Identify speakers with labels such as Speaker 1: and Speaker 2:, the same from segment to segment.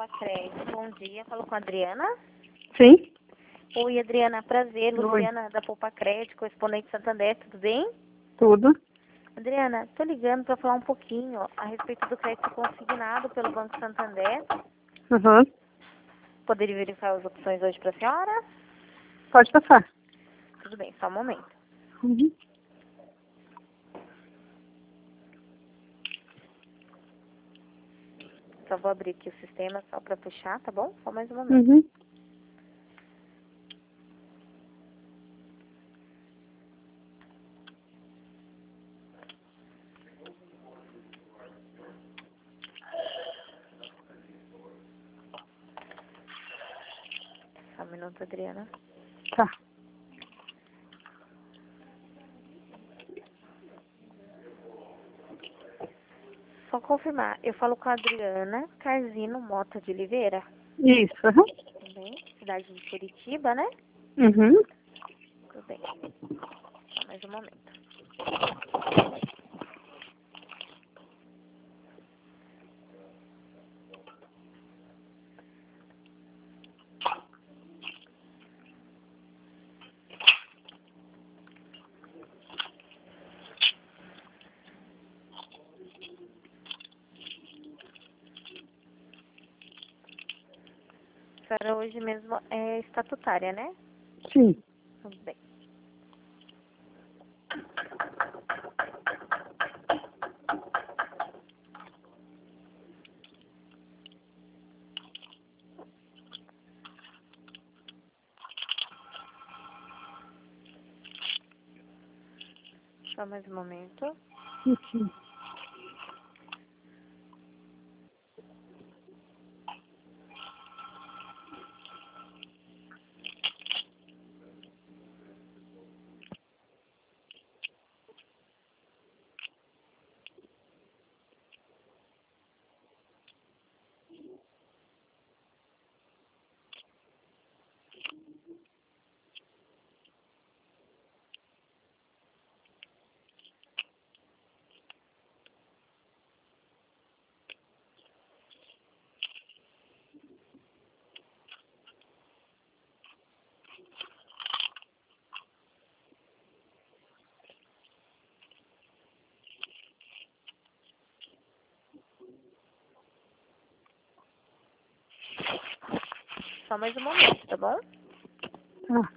Speaker 1: Crédito. Bom dia, falo com a Adriana.
Speaker 2: Sim.
Speaker 1: Oi, Adriana, prazer.
Speaker 2: Oi.
Speaker 1: Luciana da Poupa Crédito, correspondente Santander, tudo bem?
Speaker 2: Tudo.
Speaker 1: Adriana, tô ligando para falar um pouquinho a respeito do crédito consignado pelo Banco Santander.
Speaker 2: Uhum.
Speaker 1: Poderia verificar as opções hoje para a senhora?
Speaker 2: Pode passar.
Speaker 1: Tudo bem, só um momento.
Speaker 2: Uhum.
Speaker 1: Só vou abrir aqui o sistema só para puxar, tá bom? Só mais um momento.
Speaker 2: Uhum.
Speaker 1: Só um minuto, Adriana.
Speaker 2: Tá.
Speaker 1: Só confirmar, eu falo com a Adriana Carzino Mota de Oliveira,
Speaker 2: Isso. Uhum.
Speaker 1: tudo bem? Cidade de Curitiba, né?
Speaker 2: Uhum.
Speaker 1: Tudo bem. Só mais um momento. A senhora hoje mesmo é estatutária, né?
Speaker 2: Sim.
Speaker 1: Tudo bem. Só mais um momento.
Speaker 2: Uhum.
Speaker 1: Só mais um momento, tá bom?
Speaker 2: Tá.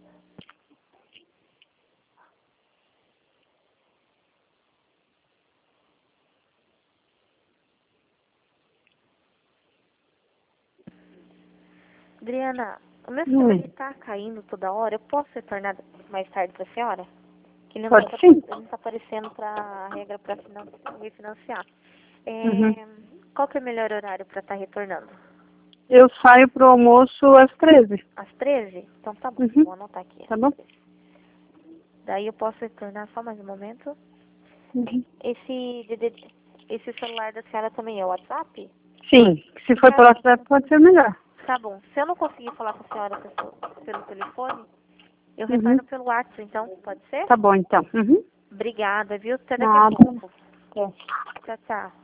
Speaker 1: Adriana, o meu sistema
Speaker 2: Oi.
Speaker 1: ele tá caindo toda hora. Eu posso retornar mais tarde pra senhora? Que ele
Speaker 2: Pode sim.
Speaker 1: não tá aparecendo pra regra pra refinanciar.
Speaker 2: Uhum.
Speaker 1: Qual que é o melhor horário pra estar retornando?
Speaker 2: Eu saio pro almoço às 13.
Speaker 1: Às 13? Então tá bom,
Speaker 2: Uhum.
Speaker 1: vou anotar aqui.
Speaker 2: Tá bom?
Speaker 1: Daí eu posso retornar só mais um momento.
Speaker 2: Uhum.
Speaker 1: Esse celular da senhora também é o WhatsApp?
Speaker 2: Sim. Se for pelo WhatsApp, pode ser melhor.
Speaker 1: Tá bom. Se eu não conseguir falar com a senhora pelo telefone, eu
Speaker 2: Uhum.
Speaker 1: retorno pelo WhatsApp, então, pode ser?
Speaker 2: Tá bom, então. Uhum.
Speaker 1: Obrigada, viu? Até daqui a
Speaker 2: Nada.
Speaker 1: pouco.
Speaker 2: É.
Speaker 1: Tchau, tchau.